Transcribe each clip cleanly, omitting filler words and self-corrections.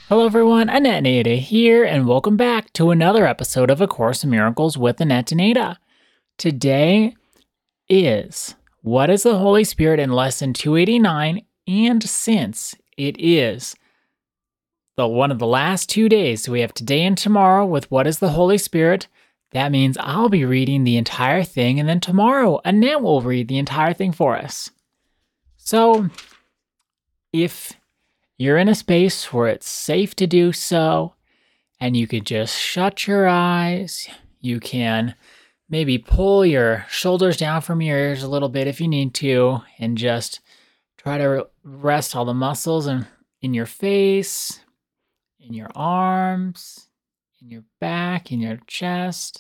Hello everyone, Annette and Ada here, and welcome back to another episode of A Course in Miracles with Annette and Ada. Today is What is the Holy Spirit in Lesson 289, and since it is one of the last 2 days, we have today and tomorrow with What is the Holy Spirit, that means I'll be reading the entire thing, and then tomorrow Annette will read the entire thing for us. So, if you're in a space where it's safe to do so, and you could just shut your eyes. You can maybe pull your shoulders down from your ears a little bit if you need to, and just try to rest all the muscles in your face, in your arms, in your back, in your chest.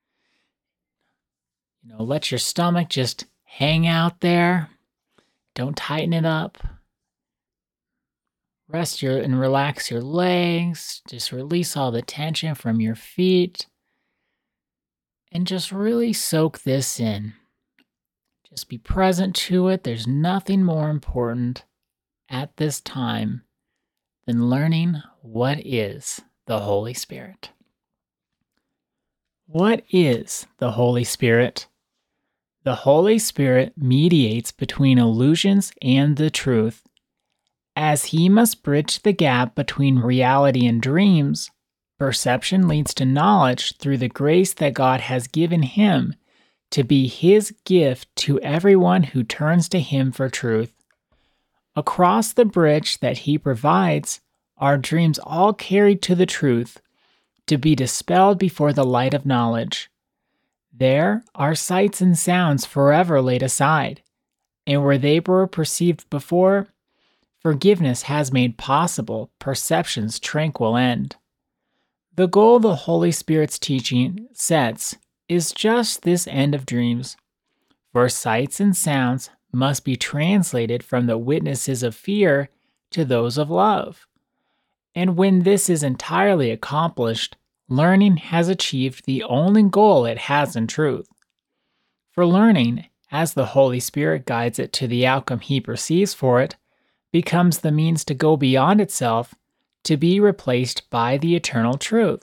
Let your stomach just hang out there. Don't tighten it up. Rest and relax your legs. Just release all the tension from your feet. And just really soak this in. Just be present to it. There's nothing more important at this time than learning what is the Holy Spirit. What is the Holy Spirit? The Holy Spirit mediates between illusions and the truth. As he must bridge the gap between reality and dreams, perception leads to knowledge through the grace that God has given him to be his gift to everyone who turns to him for truth. Across the bridge that he provides, are dreams all carried to the truth, to be dispelled before the light of knowledge. There are sights and sounds forever laid aside, and where they were perceived before, forgiveness has made possible perception's tranquil end. The goal the Holy Spirit's teaching sets is just this end of dreams, for sights and sounds must be translated from the witnesses of fear to those of love. And when this is entirely accomplished, learning has achieved the only goal it has in truth. For learning, as the Holy Spirit guides it to the outcome he perceives for it, becomes the means to go beyond itself, to be replaced by the eternal truth.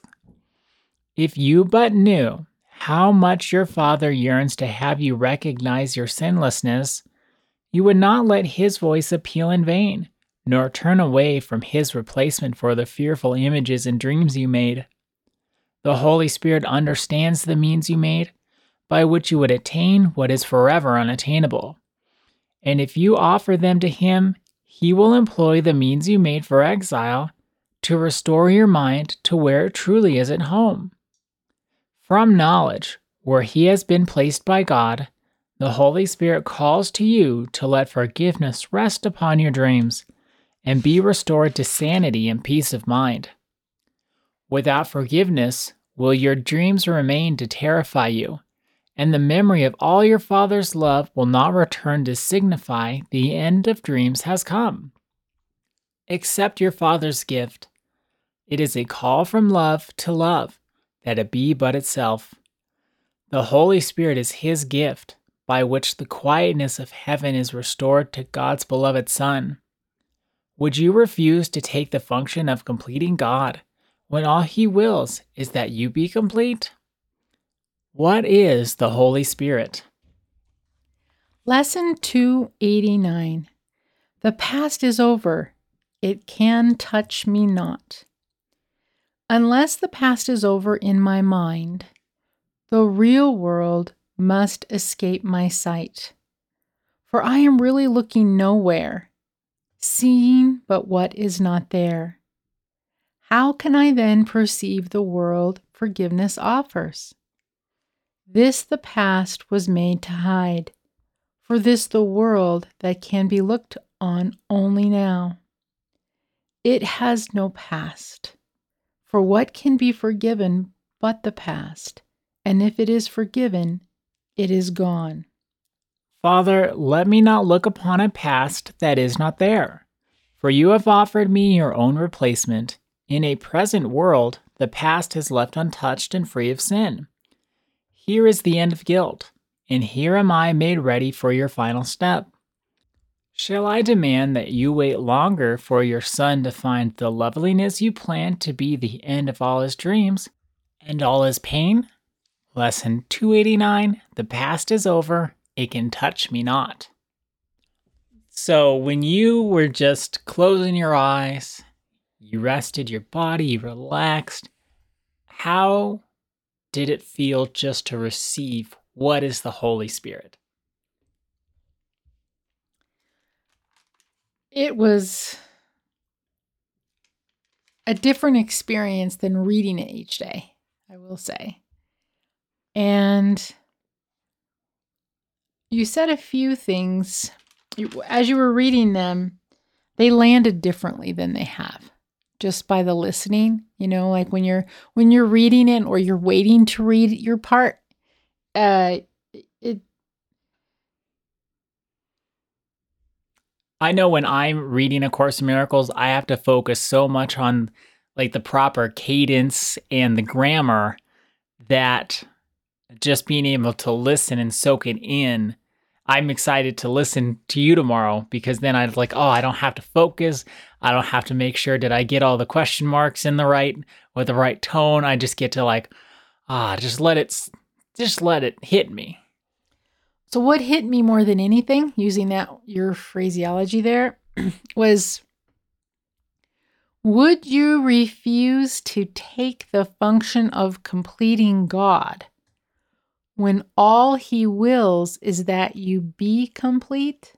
If you but knew how much your Father yearns to have you recognize your sinlessness, you would not let his voice appeal in vain, nor turn away from his replacement for the fearful images and dreams you made. The Holy Spirit understands the means you made, by which you would attain what is forever unattainable. And if you offer them to him, he will employ the means you made for exile to restore your mind to where it truly is at home. From knowledge, where he has been placed by God, the Holy Spirit calls to you to let forgiveness rest upon your dreams and be restored to sanity and peace of mind. Without forgiveness, will your dreams remain to terrify you, and the memory of all your Father's love will not return to signify the end of dreams has come. Accept your Father's gift. It is a call from love to love, that it be but itself. The Holy Spirit is his gift, by which the quietness of heaven is restored to God's beloved Son. Would you refuse to take the function of completing God, when all he wills is that you be complete? What is the Holy Spirit? Lesson 289. The past is over. It can touch me not. Unless the past is over in my mind, the real world must escape my sight. For I am really looking nowhere, seeing but what is not there. How can I then perceive the world forgiveness offers? This the past was made to hide, for this the world that can be looked on only now. It has no past, for what can be forgiven but the past, and if it is forgiven, it is gone. Father, let me not look upon a past that is not there, for you have offered me your own replacement. In a present world, the past is left untouched and free of sin. Here is the end of guilt, and here am I made ready for your final step. Shall I demand that you wait longer for your son to find the loveliness you planned to be the end of all his dreams and all his pain? Lesson 289, the past is over, it can touch me not. So when you were just closing your eyes, you rested your body, you relaxed, how did it feel just to receive what is the Holy Spirit? It was a different experience than reading it each day, I will say. And you said a few things. As you were reading them, they landed differently than they have just by the listening. Like when you're reading it or you're waiting to read your part, I know when I'm reading A Course in Miracles, I have to focus so much on like the proper cadence and the grammar that just being able to listen and soak it in, I'm excited to listen to you tomorrow because then I'm like, oh, I don't have to focus. I don't have to make sure did I get all the question marks in the right with the right tone. I just get to like, just let it hit me. So what hit me more than anything, using your phraseology there, was, would you refuse to take the function of completing God when all he wills is that you be complete?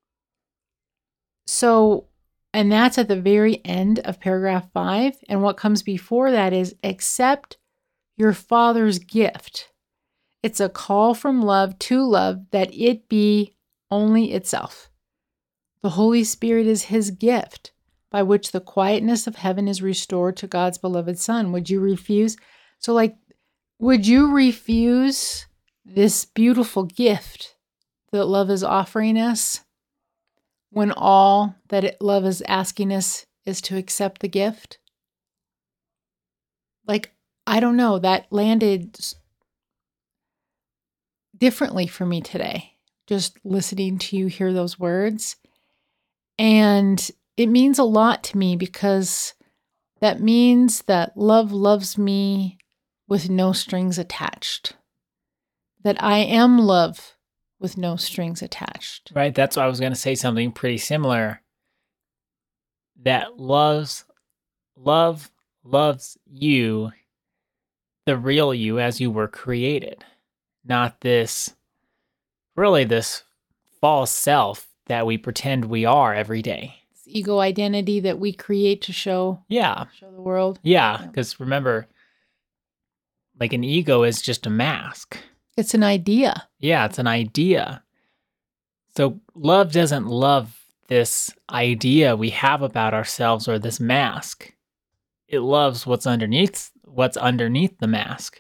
So, and that's at the very end of paragraph 5. And what comes before that is, accept your Father's gift. It's a call from love to love that it be only itself. The Holy Spirit is his gift by which the quietness of heaven is restored to God's beloved Son. Would you refuse? So would you refuse this beautiful gift that love is offering us when all that love is asking us is to accept the gift? I don't know, that landed differently for me today, just listening to you hear those words. And it means a lot to me because that means that love loves me with no strings attached. That I am love with no strings attached. Right, that's why I was going to say something pretty similar. That love loves you, the real you as you were created. Not this false self that we pretend we are every day. It's ego identity that we create to show the world. Yeah, because remember, like an ego is just a mask. It's an idea. Yeah, it's an idea. So love doesn't love this idea we have about ourselves or this mask. It loves what's underneath the mask.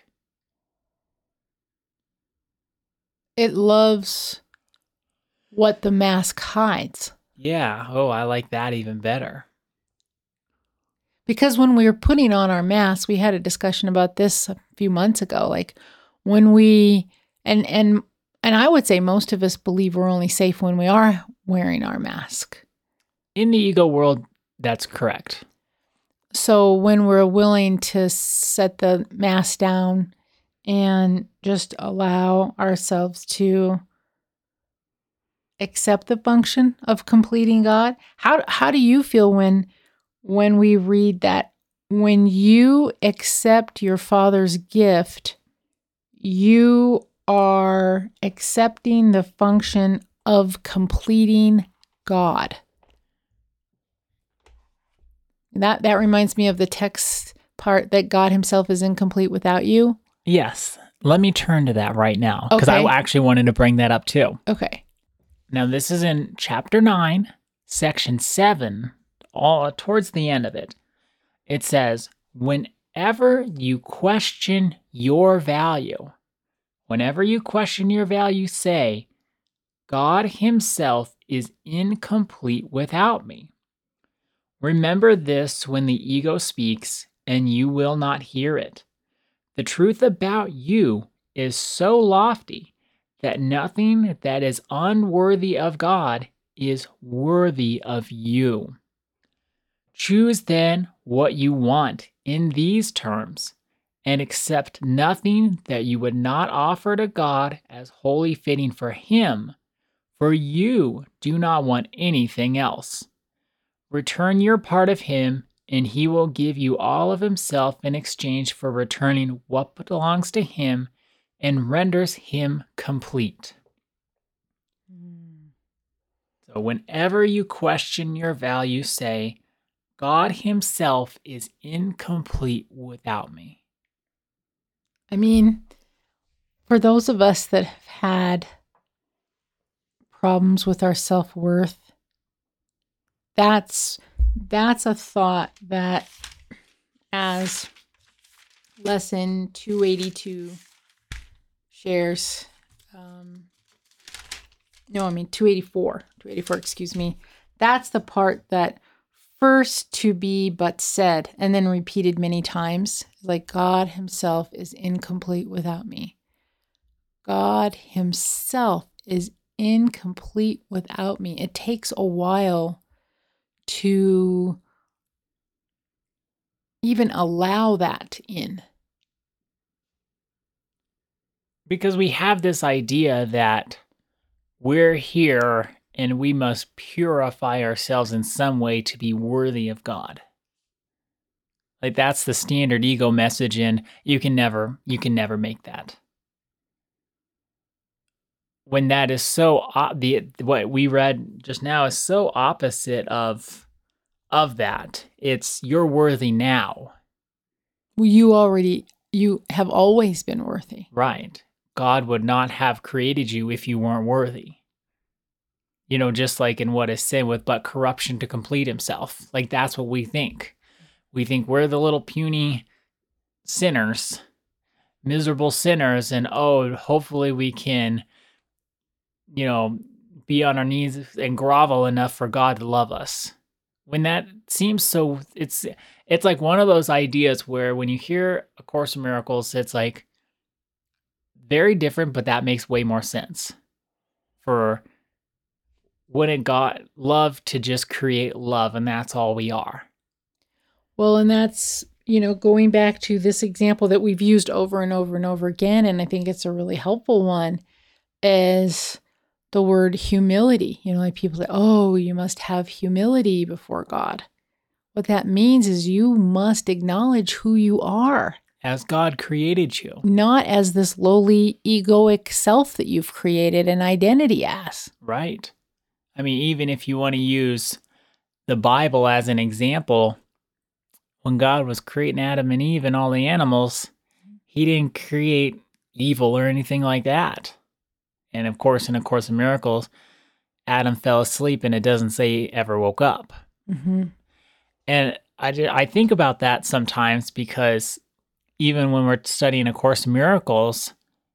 It loves what the mask hides. Yeah. Oh, I like that even better. Because when we were putting on our masks, we had a discussion about this a few months ago. Like when we, and I would say most of us believe we're only safe when we are wearing our mask. In the ego world, that's correct. So when we're willing to set the mask down and just allow ourselves to accept the function of completing God, how do you feel when we read that when you accept your Father's gift, you are accepting the function of completing God? That reminds me of the text part that God himself is incomplete without you. Yes. Let me turn to that right now because Okay. I actually wanted to bring that up too. Okay. Now, this is in chapter 9, section 7, all towards the end of it. It says, whenever you question your value, say, God himself is incomplete without me. Remember this when the ego speaks, and you will not hear it. The truth about you is so lofty that nothing that is unworthy of God is worthy of you. Choose then what you want in these terms, and accept nothing that you would not offer to God as wholly fitting for Him, for you do not want anything else. Return your part of Him, and He will give you all of Himself in exchange for returning what belongs to Him and renders Him complete. So whenever you question your value, say, God Himself is incomplete without me. I mean, for those of us that have had problems with our self-worth, that's a thought that, as lesson 282 shares, 284, excuse me. That's the part that first to be but said and then repeated many times, like God Himself is incomplete without me. God Himself is incomplete without me. It takes a while to even allow that in. Because we have this idea that we're here and we must purify ourselves in some way to be worthy of God. Like that's the standard ego message, and you can never make that. When that is so what we read just now is so opposite of that. It's you're worthy now. Well, you have always been worthy. Right. God would not have created you if you weren't worthy. Just like in what is said with but corruption to complete Himself. Like that's what we think. We think we're the little puny sinners, miserable sinners, and hopefully we can, be on our knees and grovel enough for God to love us. When that seems so, it's like one of those ideas where when you hear A Course in Miracles, it's like very different, but that makes way more sense. For when it got love to just create love, and that's all we are. Well, and that's, going back to this example that we've used over and over and over again, and I think it's a really helpful one, is the word humility. Like people say, oh, you must have humility before God. What that means is you must acknowledge who you are. As God created you. Not as this lowly egoic self that you've created an identity as. Right. I mean, even if you want to use the Bible as an example, when God was creating Adam and Eve and all the animals, He didn't create evil or anything like that. And of course, in A Course in Miracles, Adam fell asleep and it doesn't say he ever woke up. Mm-hmm. And I think about that sometimes because even when we're studying A Course in Miracles,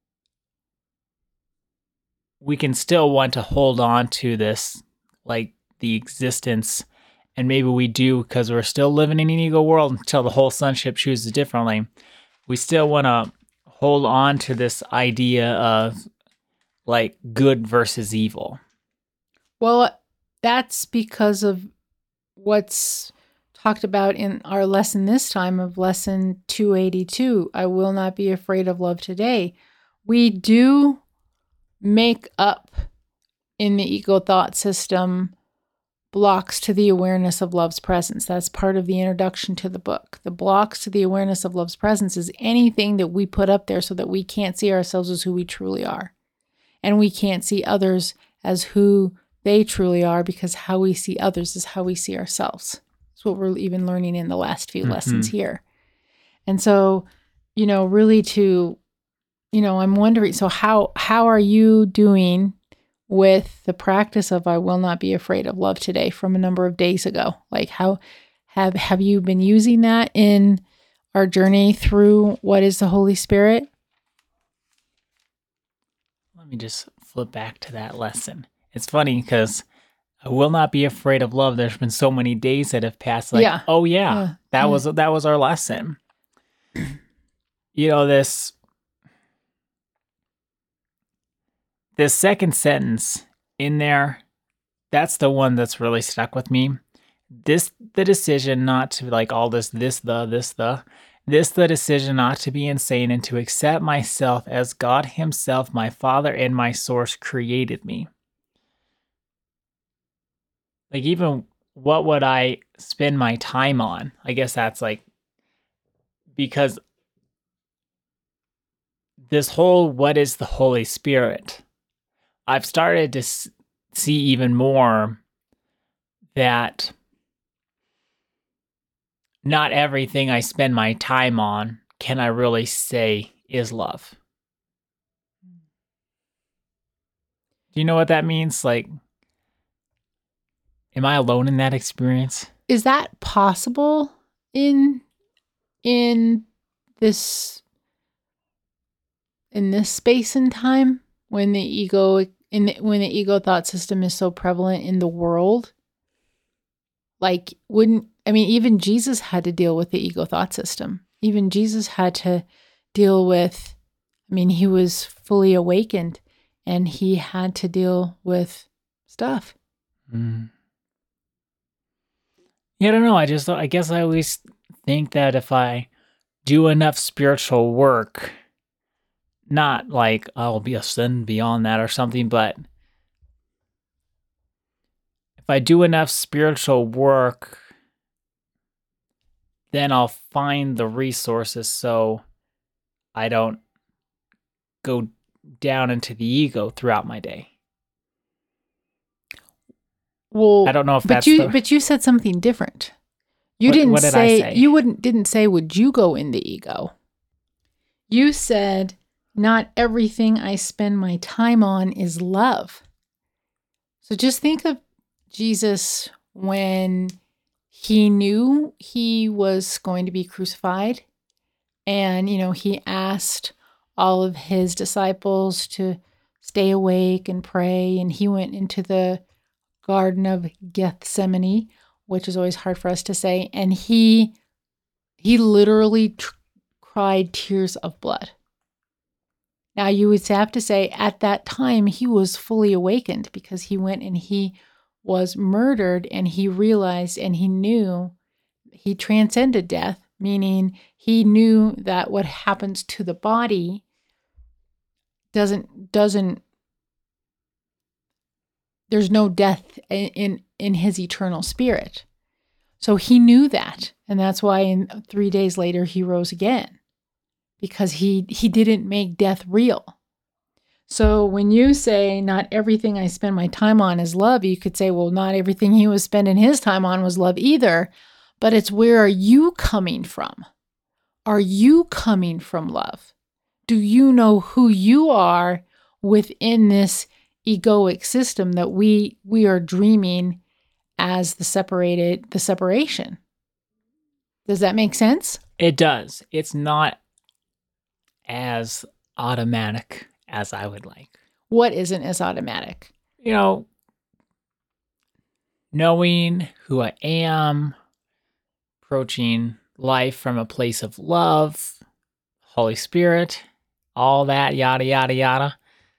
we can still want to hold on to this, like the existence, and maybe we do because we're still living in an ego world until the whole sonship chooses differently. We still want to hold on to this idea of like good versus evil. Well, that's because of what's talked about in our lesson this time of lesson 282, I will not be afraid of love today. We do make up in the ego thought system blocks to the awareness of love's presence. That's part of the introduction to the book. The blocks to the awareness of love's presence is anything that we put up there so that we can't see ourselves as who we truly are. And we can't see others as who they truly are, because how we see others is how we see ourselves. That's what we're even learning in the last few lessons here. And so, really to, I'm wondering, so how are you doing with the practice of I will not be afraid of love today from a number of days ago? Like how have you been using that in our journey through what is the Holy Spirit? Let me just flip back to that lesson. It's funny because I will not be afraid of love. There's been so many days that have passed. Like, that was our lesson. This second sentence in there, that's the one that's really stuck with me. The decision not to like all this the decision not to be insane and to accept myself as God himself, my Father and my source created me. Like, even what would I spend my time on? I guess that's like, because this whole what is the Holy Spirit, I've started to see even more that not everything I spend my time on can I really say is love. Do you know what that means? Like, am I alone in that experience? Is that possible in this space and time when the ego thought system is so prevalent in the world? Like, even Jesus had to deal with the ego thought system. Even Jesus had to deal with, he was fully awakened and he had to deal with stuff. Yeah, I don't know. I guess I always think that if I do enough spiritual work, not like I'll be ascend beyond that or something, but if I do enough spiritual work, then I'll find the resources so I don't go down into the ego throughout my day. Well, I don't know if but you said something different. What did I say? You didn't say would you go in the ego. You said not everything I spend my time on is love. So just think of Jesus when he knew he was going to be crucified, and he asked all of his disciples to stay awake and pray, and he went into the Garden of Gethsemane, which is always hard for us to say, and he literally cried tears of blood. Now you would have to say at that time he was fully awakened, because he went and he was murdered, and he realized and he knew he transcended death, meaning he knew that what happens to the body doesn't there's no death in his eternal spirit. So he knew that. And that's why 3 days later he rose again, because he didn't make death real. So when you say not everything I spend my time on is love, you could say, well, not everything he was spending his time on was love either. But it's, where are you coming from? Are you coming from love? Do you know who you are within this egoic system that we are dreaming as the separation? Does that make sense? It does. It's not as automatic as I would like. What isn't as automatic? Knowing who I am, approaching life from a place of love, Holy Spirit, all that, yada, yada, yada.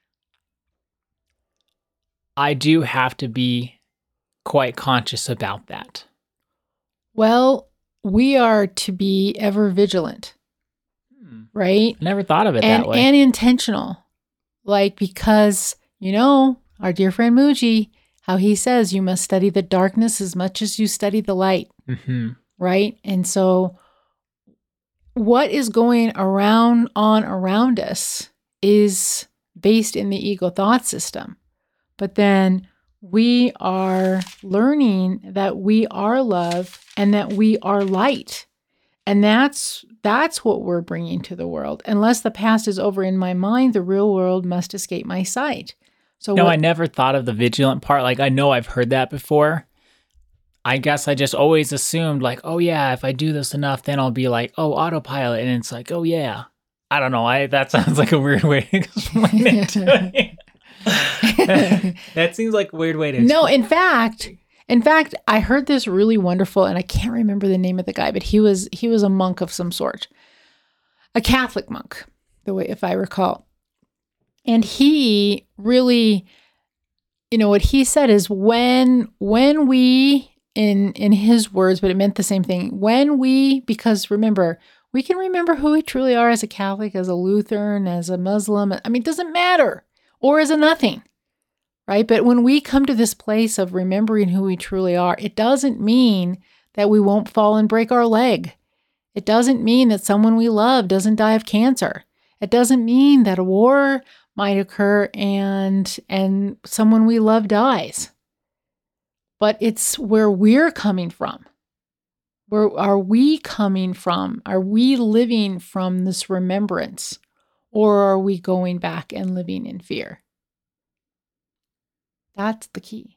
I do have to be quite conscious about that. Well, we are to be ever vigilant, right? I never thought of it that way. And intentional. Like, because, our dear friend Muji, how he says you must study the darkness as much as you study the light, right? And so what is going around us is based in the ego thought system. But then we are learning that we are love and that we are light. And that's what we're bringing to the world. Unless the past is over in my mind, the real world must escape my sight. So I never thought of the vigilant part. Like, I know I've heard that before. I guess I just always assumed, like, oh yeah, if I do this enough, then I'll be like, oh, autopilot. And it's like, oh yeah. I don't know. That sounds like a weird way to explain it to me. That seems like a weird way to explain. No, in fact, I heard this really wonderful, and I can't remember the name of the guy, but he was a monk of some sort, a Catholic monk, if I recall. And he really what he said is when we, in his words, but it meant the same thing. Because remember, we can remember who we truly are as a Catholic, as a Lutheran, as a Muslim. I mean, it doesn't matter. Or as a nothing, right? But when we come to this place of remembering who we truly are, it doesn't mean that we won't fall and break our leg. It doesn't mean that someone we love doesn't die of cancer. It doesn't mean that a war might occur and someone we love dies. But it's where we're coming from. Where are we coming from? Are we living from this remembrance? Or are we going back and living in fear? That's the key.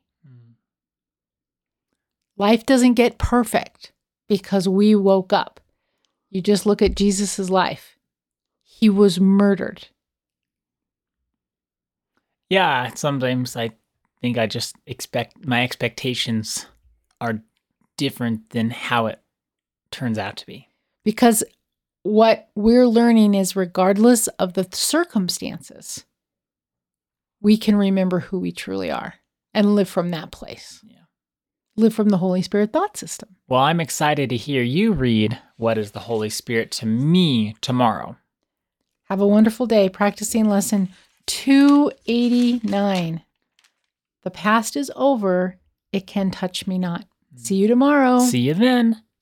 Life doesn't get perfect because we woke up. You just look at Jesus' life. He was murdered. Yeah, sometimes I think I just expect my expectations are different than how it turns out to be. Because what we're learning is regardless of the circumstances, we can remember who we truly are and live from that place. Yeah. Live from the Holy Spirit thought system. Well, I'm excited to hear you read What is the Holy Spirit to Me tomorrow. Have a wonderful day practicing lesson 289. The past is over. It can touch me not. See you tomorrow. See you then.